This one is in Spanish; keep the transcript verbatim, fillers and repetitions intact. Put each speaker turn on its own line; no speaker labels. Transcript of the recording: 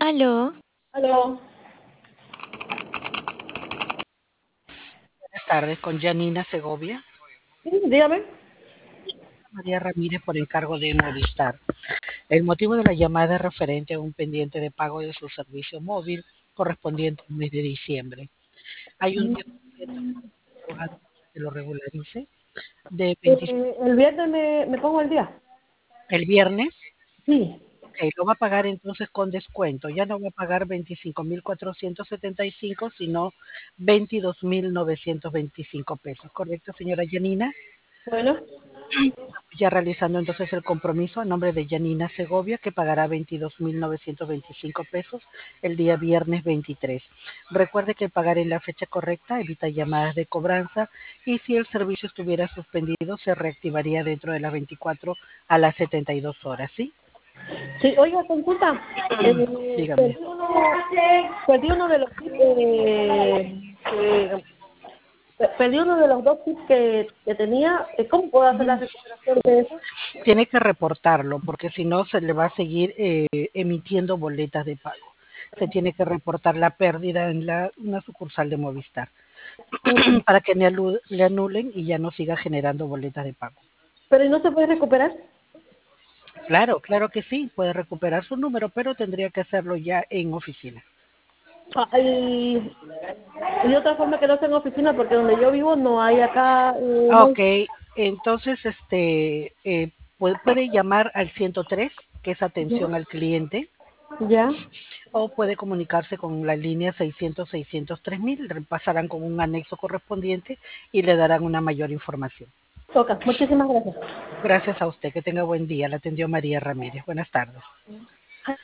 Aló,
Aló,
Buenas tardes, con Janina Segovia.
sí, dígame.
María Ramírez por encargo de Movistar. El motivo de la llamada es referente a un pendiente de pago de su servicio móvil correspondiente al mes de diciembre. Hay un diez por ciento prorrogado para que lo regularice de veinte
Eh, el viernes me, me pongo el día.
el viernes.
Sí.
Ok, lo va a pagar entonces con descuento. Ya no va a pagar veinticinco mil cuatrocientos setenta y cinco, sino veintidós mil novecientos veinticinco pesos. ¿Correcto, señora Janina?
Bueno,
Ya realizando entonces el compromiso a nombre de Janina Segovia, que pagará veintidós mil novecientos veinticinco pesos el día viernes veintitrés. Recuerde que pagar en la fecha correcta evita llamadas de cobranza y si el servicio estuviera suspendido se reactivaría dentro de las veinticuatro a las setenta y dos horas, ¿sí?
sí, oiga, consulta. Eh,
Dígame.
perdí, uno, perdí uno de los tips, eh, que- perdí uno de los dos tips que, que tenía. Eh, ¿Cómo puedo hacer la recuperación de eso?
Tiene que reportarlo porque si no se le va a seguir eh, emitiendo boletas de pago. Se tiene que reportar la pérdida en la, una sucursal de Movistar
Mm,
para que le, alu- le anulen y ya no siga generando boletas de pago.
Pero ¿y no se puede recuperar?
Claro, claro que sí, puede recuperar su número, pero tendría que hacerlo ya en oficina.
Ah, y, y otra forma que no sea en oficina, porque donde yo vivo no hay acá. Eh,
Ah,
no-
Ok, entonces este eh, puede, puede llamar al ciento tres, que es
¿Ya?
atención al cliente,
¿Ya?
o puede comunicarse con la línea seiscientos seiscientos tres mil, repasarán con un anexo correspondiente y le darán una mayor información.
Toca. Muchísimas gracias.
Gracias a usted, que tenga buen día. La atendió María Ramírez. Buenas tardes.